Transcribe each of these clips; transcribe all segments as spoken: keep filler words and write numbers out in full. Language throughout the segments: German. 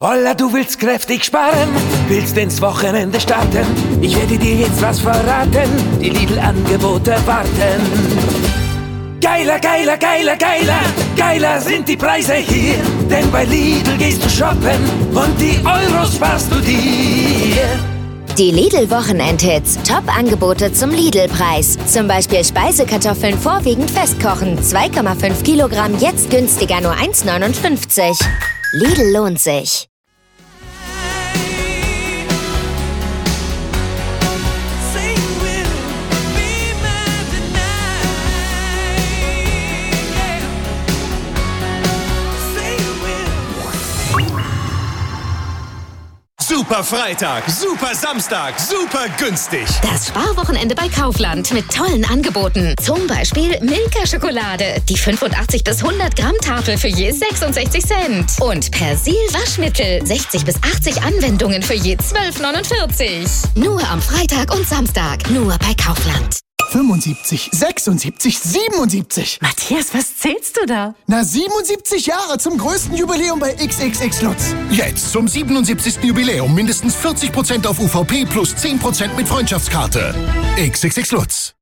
Holla, du willst kräftig sparen, willst ins Wochenende starten. Ich werde dir jetzt was verraten, die Lidl-Angebote warten. Geiler, geiler, geiler, geiler, geiler sind die Preise hier. Denn bei Lidl gehst du shoppen und die Euros sparst du dir. Die Lidl-Wochenendhits. Top-Angebote zum Lidl-Preis. Zum Beispiel Speisekartoffeln vorwiegend festkochen. zwei Komma fünf Kilogramm, jetzt günstiger nur eins neunundfünfzig. Lidl lohnt sich. Super Freitag, super Samstag, super günstig. Das Sparwochenende bei Kaufland mit tollen Angeboten. Zum Beispiel Milka-Schokolade. Die fünfundachtzig bis hundert Gramm Tafel für je sechsundsechzig Cent. Und Persil Waschmittel. sechzig bis achtzig Anwendungen für je zwölf neunundvierzig. Nur am Freitag und Samstag. Nur bei Kaufland. fünfundsiebzig, sechsundsiebzig, siebenundsiebzig. Matthias, was zählst du da? Na, siebenundsiebzig Jahre zum größten Jubiläum bei X X X Lutz. Jetzt zum siebenundsiebzigsten Jubiläum mindestens vierzig Prozent auf U V P plus zehn Prozent mit Freundschaftskarte. X X X Lutz.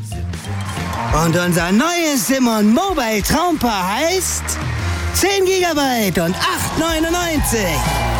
Und unser neues Simon Mobile Traumpaar heißt zehn Gigabyte und acht neunundneunzig.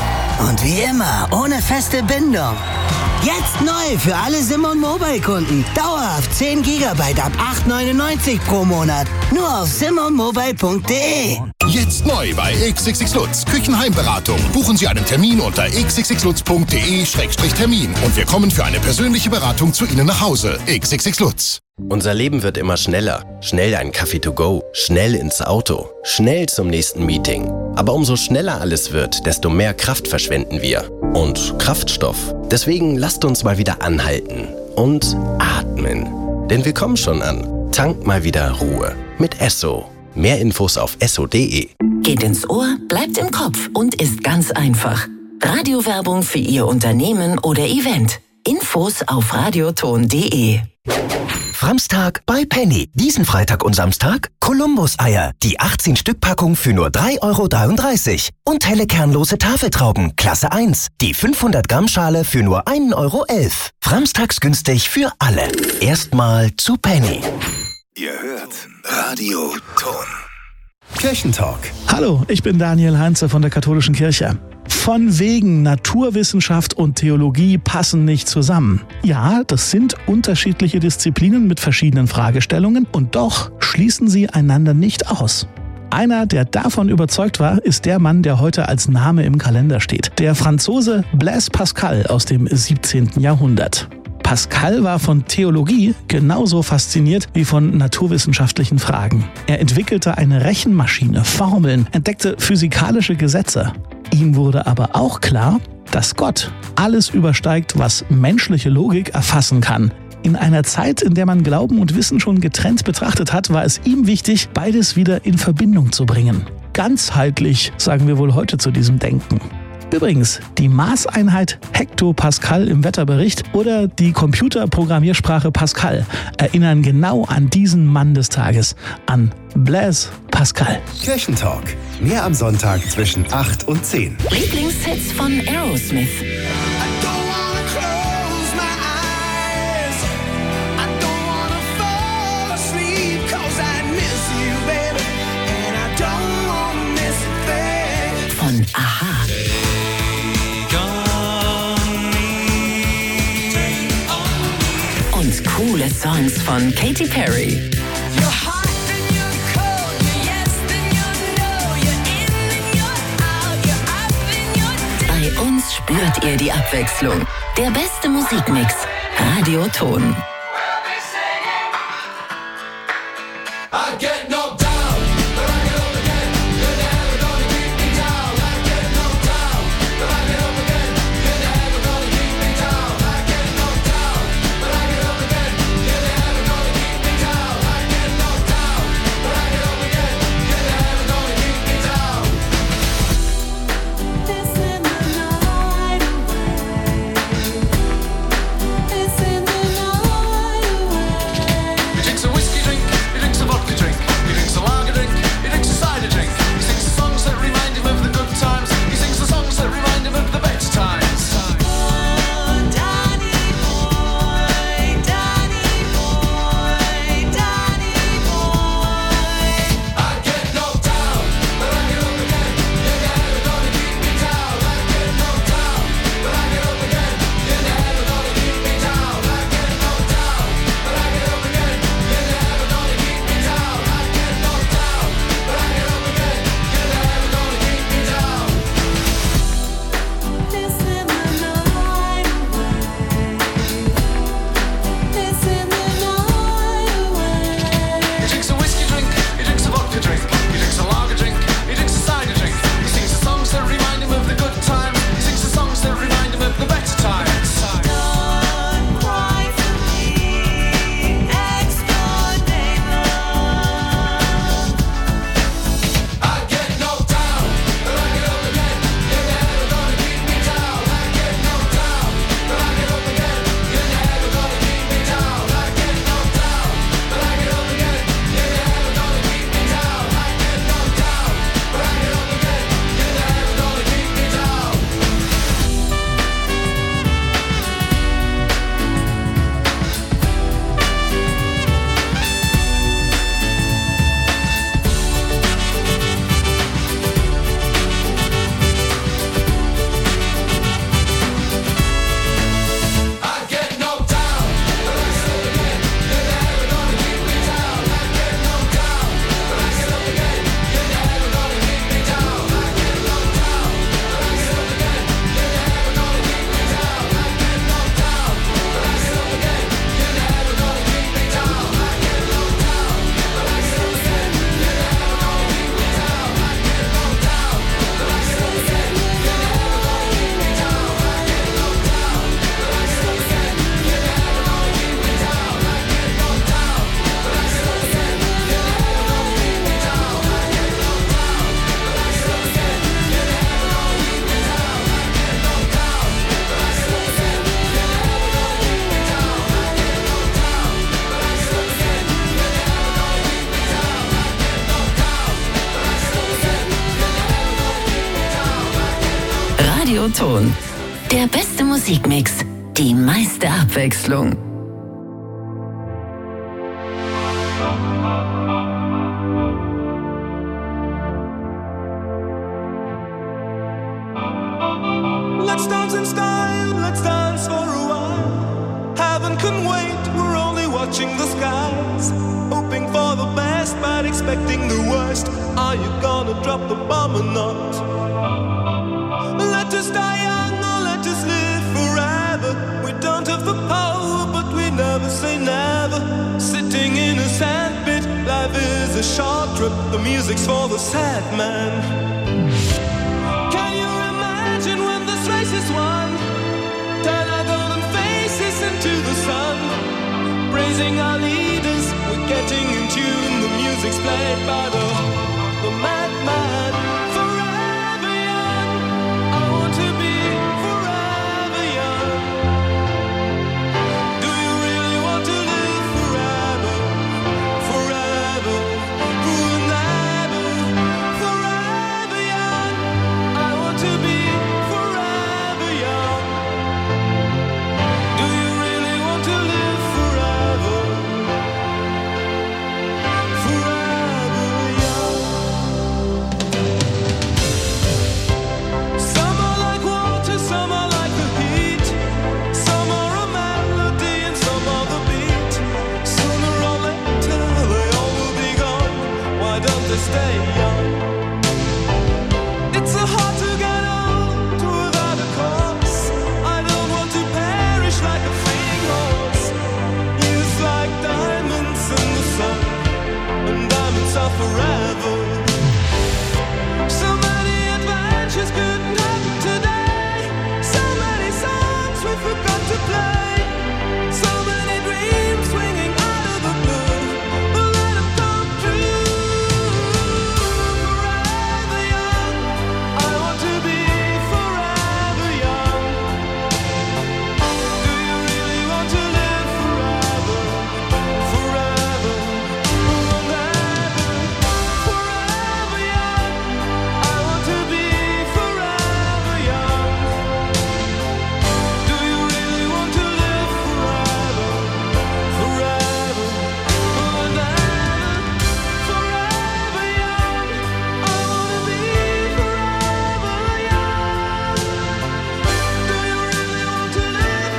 Und wie immer, ohne feste Bindung. Jetzt neu für alle Simon Mobile Kunden. Dauerhaft zehn Gigabyte ab acht neunundneunzig pro Monat. Nur auf simon mobile punkt de. Jetzt neu bei X X X Lutz. Küchenheimberatung. Buchen Sie einen Termin unter x x x lutz punkt de Schrägstrich Termin. Und wir kommen für eine persönliche Beratung zu Ihnen nach Hause. X X X Lutz. Unser Leben wird immer schneller. Schnell ein Kaffee to go. Schnell ins Auto. Schnell zum nächsten Meeting. Aber umso schneller alles wird, desto mehr Kraft verschwenden wir. Und Kraftstoff. Deswegen lasst uns mal wieder anhalten. Und atmen. Denn wir kommen schon an. Tank mal wieder Ruhe. Mit Esso. Mehr Infos auf esso punkt de. Geht ins Ohr, bleibt im Kopf und ist ganz einfach. Radiowerbung für Ihr Unternehmen oder Event. Infos auf radioton punkt de. Framstag bei Penny. Diesen Freitag und Samstag Kolumbus-Eier. Die achtzehn Stück Packung für nur drei Euro dreiunddreißig. Und helle kernlose Tafeltrauben, Klasse eins. Die fünfhundert Gramm Schale für nur ein Euro elf. Framstags günstig für alle. Erstmal zu Penny. Ihr hört Radio Ton. Kirchentalk. Hallo, ich bin Daniel Heinze von der Katholischen Kirche. Von wegen Naturwissenschaft und Theologie passen nicht zusammen. Ja, das sind unterschiedliche Disziplinen mit verschiedenen Fragestellungen und doch schließen sie einander nicht aus. Einer, der davon überzeugt war, ist der Mann, der heute als Name im Kalender steht. Der Franzose Blaise Pascal aus dem siebzehnten Jahrhundert. Pascal war von Theologie genauso fasziniert wie von naturwissenschaftlichen Fragen. Er entwickelte eine Rechenmaschine, Formeln, entdeckte physikalische Gesetze. Ihm wurde aber auch klar, dass Gott alles übersteigt, was menschliche Logik erfassen kann. In einer Zeit, in der man Glauben und Wissen schon getrennt betrachtet hat, war es ihm wichtig, beides wieder in Verbindung zu bringen. Ganzheitlich, sagen wir wohl heute zu diesem Denken. Übrigens, die Maßeinheit Hektopascal im Wetterbericht oder die Computerprogrammiersprache Pascal erinnern genau an diesen Mann des Tages, an Blaise Pascal. Kirchentalk. Mehr am Sonntag zwischen acht und zehn. Lieblingshits von Aerosmith. Von Aha. Und coole Songs von Katy Perry. Bei uns spürt ihr die Abwechslung. Der beste Musikmix. Radio Ton. He drinks a whiskey drink, he drinks a vodka drink. Radioton. Der beste Musikmix, die meiste Abwechslung. Let's dance in style, let's dance for a while. Heaven can wait, we're only watching the skies. Hoping for the best, but expecting the worst. Are you gonna drop the bomb or not? Let us die young or let us live forever. We don't have the power, but we never say never. Sitting in a sandpit, life is a short trip. The music's for the sad man. Can you imagine when this race is won? Turn our golden faces into the sun. Praising our leaders, we're getting in tune. The music's played by the, the madman. Forever young, I want to be forever young. Do you really want to live forever? Forever, forever, forever young. I want to be forever young. Do you really want to live forever? Forever young. Some are like water, some are like the heat. Some are a melody and some are the beat. Sooner or later they all will be gone. Why don't they stay young? It's so hard to get old without a cause. I don't want to perish like a fleeing horse. Youth like diamonds in the sun, and diamonds are forever. So many adventures couldn't happen today. So many songs we forgot to play. So many dreams swinging out of the blue. But let them come true. Forever young, I want to be forever young. Do you really want to live forever? Forever, forever, forever young. I want to be forever young. Do you really want to live forever? Forever, forever, forever young. I want to be forever young. Do you really want to live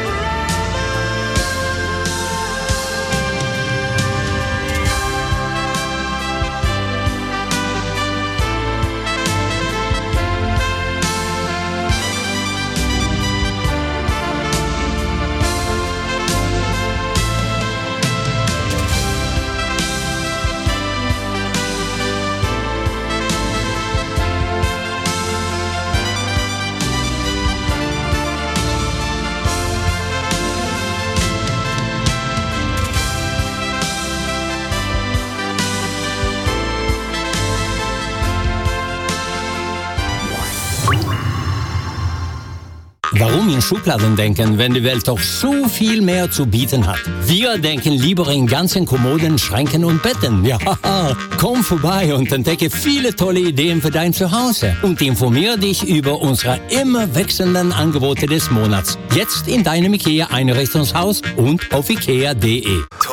Warum in Schubladen denken, wenn die Welt doch so viel mehr zu bieten hat? Wir denken lieber in ganzen Kommoden, Schränken und Betten. Ja, komm vorbei und entdecke viele tolle Ideen für dein Zuhause. Und informiere dich über unsere immer wechselnden Angebote des Monats. Jetzt in deinem IKEA-Einrichtungshaus und auf ikea punkt de.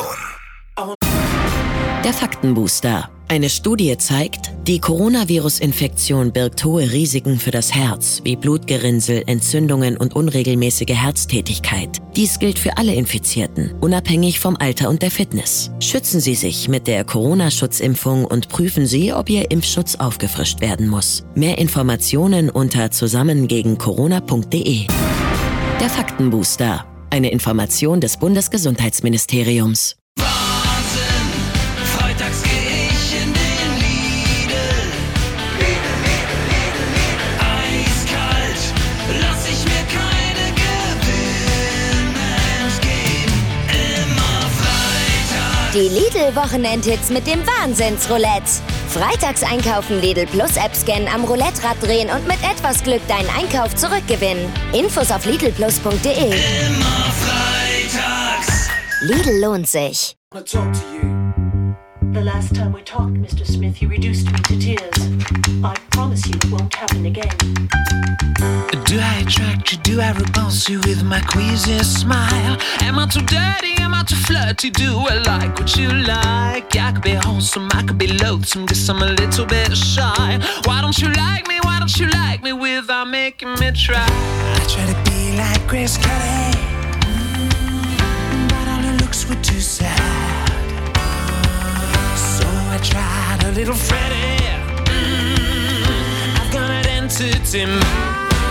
Der Faktenbooster. Eine Studie zeigt, die Coronavirus-Infektion birgt hohe Risiken für das Herz, wie Blutgerinnsel, Entzündungen und unregelmäßige Herztätigkeit. Dies gilt für alle Infizierten, unabhängig vom Alter und der Fitness. Schützen Sie sich mit der Corona-Schutzimpfung und prüfen Sie, ob Ihr Impfschutz aufgefrischt werden muss. Mehr Informationen unter zusammen gegen corona punkt de. Der Faktenbooster. Eine Information des Bundesgesundheitsministeriums. Freitags geh ich in den Lidl. Lidl, Lidl, Lidl, Lidl. Eiskalt, lass ich mir keine Gewinne entgehen. Immer Freitag. Die Lidl-Wochenendhits mit dem Wahnsinnsroulette. Freitags einkaufen, Lidl Plus App scannen, am Roulette-Rad drehen und mit etwas Glück deinen Einkauf zurückgewinnen. Infos auf lidl plus punkt de. Immer freitags. Lidl lohnt sich. The last time we talked, Mister Smith, you reduced me to tears. I promise you it won't happen again. Do I attract you? Do I repulse you with my queasy smile? Am I too dirty? Am I too flirty? Do I like what you like? I could be wholesome, I could be loathsome, guess I'm a little bit shy. Why don't you like me? Why don't you like me without making me try? I try to be like Grace Kelly, mm, but all her looks were too sad. So I tried a little Freddie. Mm, I've got an entity mind.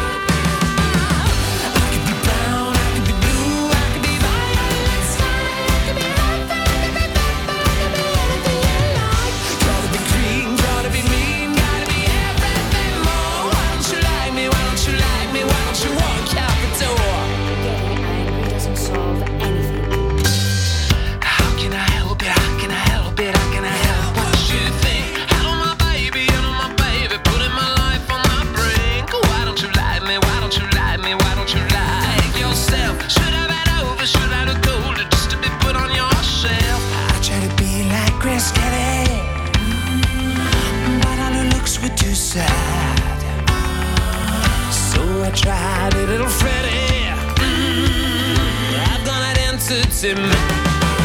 Tried a little Freddie. Mm, I've done it entity man.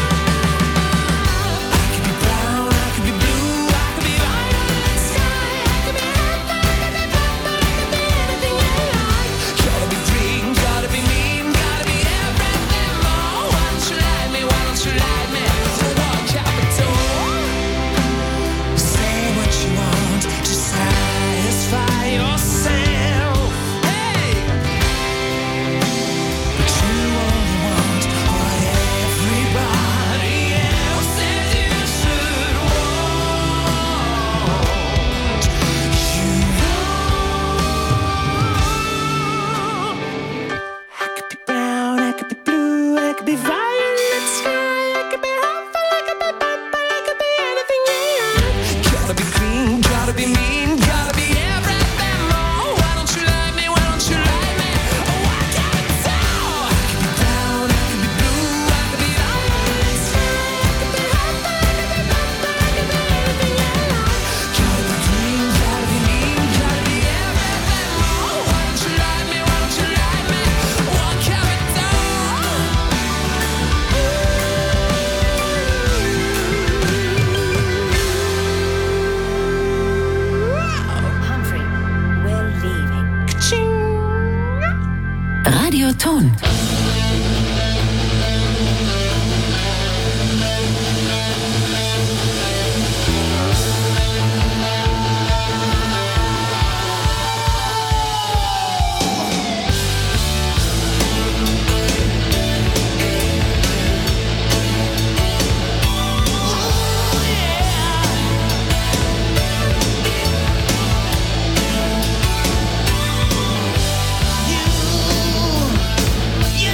Ton. You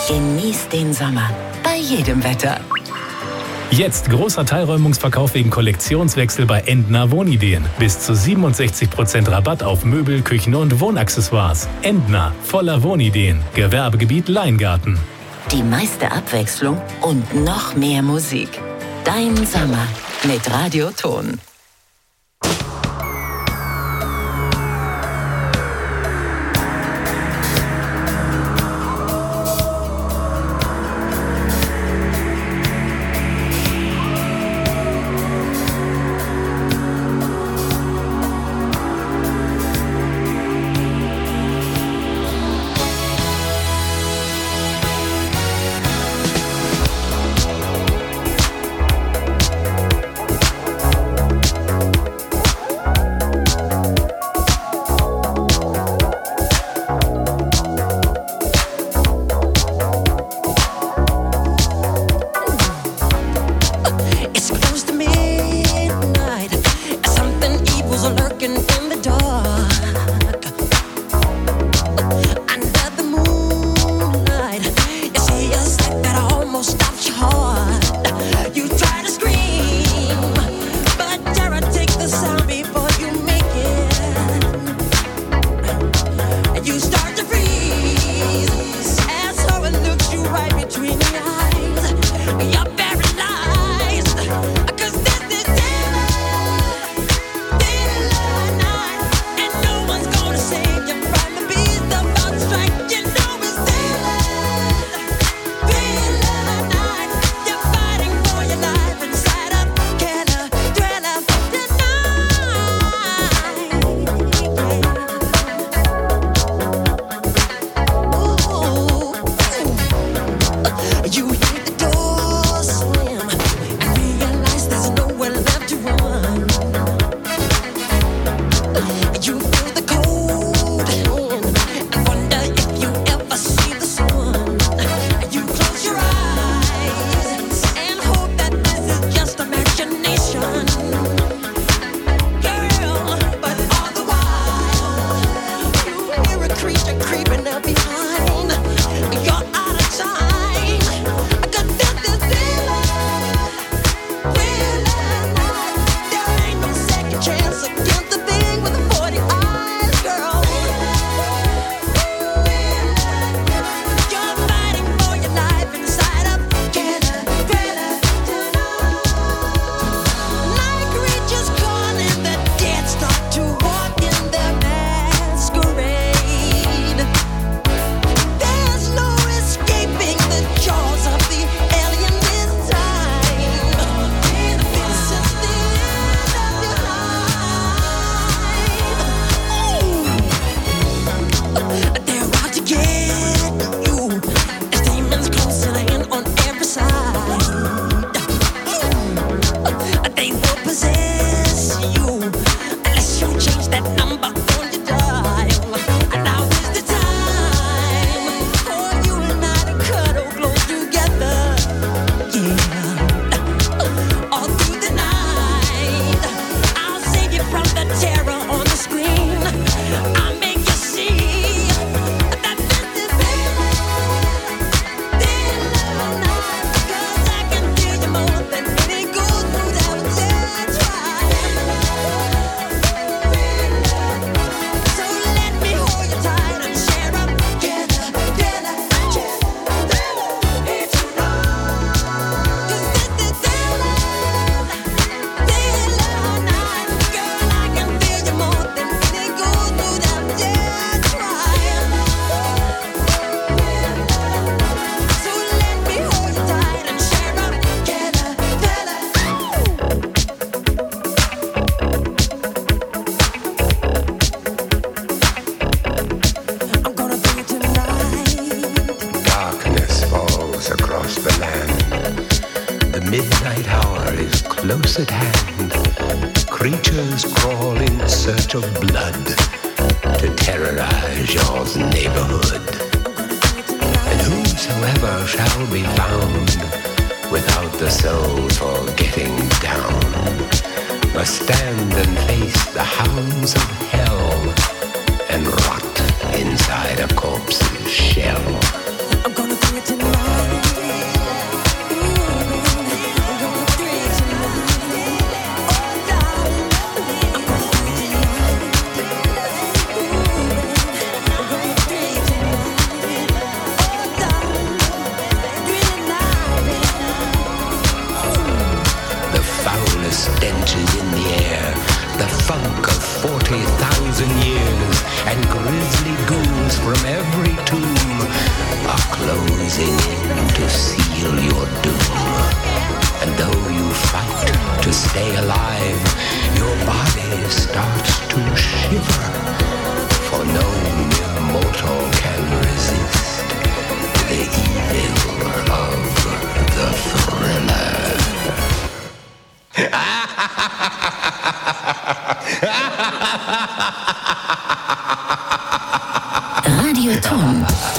Genieß den Sommer bei jedem Wetter. Jetzt großer Teilräumungsverkauf wegen Kollektionswechsel bei Endner Wohnideen. Bis zu siebenundsechzig Prozent Rabatt auf Möbel, Küchen und Wohnaccessoires. Endner, voller Wohnideen. Gewerbegebiet Leingarten. Die meiste Abwechslung und noch mehr Musik. Dein Sommer mit Radioton. midnight hour is close at hand. Creatures crawl in search of blood to terrorize your neighborhood. And whosoever shall be found without the soul for getting down must stand and face the hounds of hell and rot inside a corpse's shell. I'm gonna stench is in the air, the funk of forty thousand years, and grisly ghouls from every tomb are closing in to seal your doom. And though you fight to stay alive, your body starts to shiver, for no mere mortal can resist the evil of the thriller. Radio Tom.